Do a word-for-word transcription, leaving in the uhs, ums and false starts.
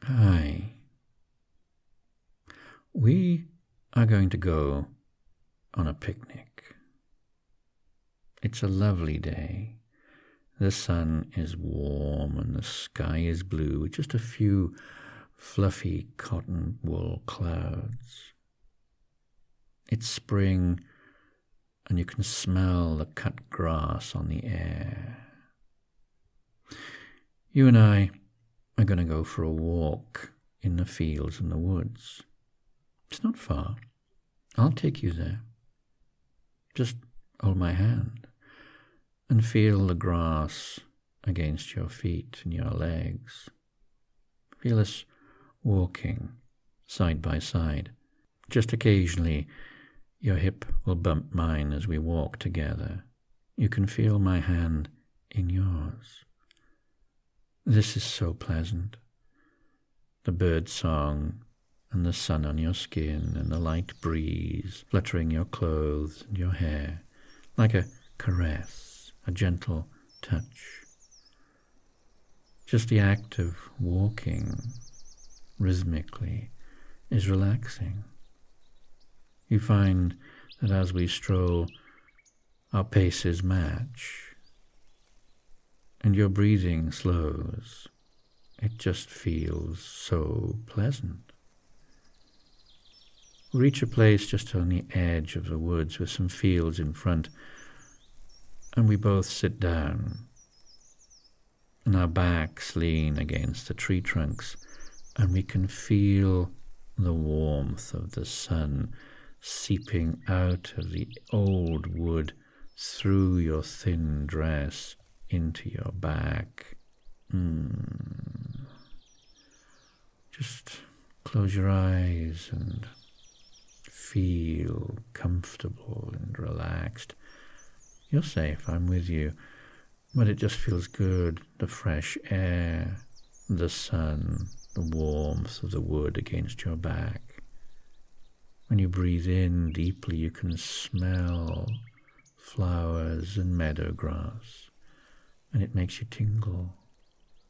Hi. We are going to go on a picnic. It's a lovely day. The sun is warm and the sky is blue with just a few fluffy cotton wool clouds. It's spring and you can smell the cut grass on the air. You and I are going to go for a walk in the fields and the woods. It's not far. I'll take you there. Just hold my hand and feel the grass against your feet and your legs. Feel us walking side by side. Just occasionally your hip will bump mine as we walk together. You can feel my hand in yours. This is so pleasant. The bird song and the sun on your skin and the light breeze fluttering your clothes and your hair like a caress, a gentle touch. Just the act of walking rhythmically is relaxing. You find that as we stroll, our paces match, and your breathing slows. It just feels so pleasant. We reach a place just on the edge of the woods with some fields in front, and we both sit down, and our backs lean against the tree trunks, and we can feel the warmth of the sun seeping out of the old wood through your thin dress into your back. Mm. Just close your eyes and feel comfortable and relaxed. You're safe, I'm with you, but it just feels good. The fresh air, the sun, the warmth of the wood against your back. When you breathe in deeply, you can smell flowers and meadow grass, and it makes you tingle.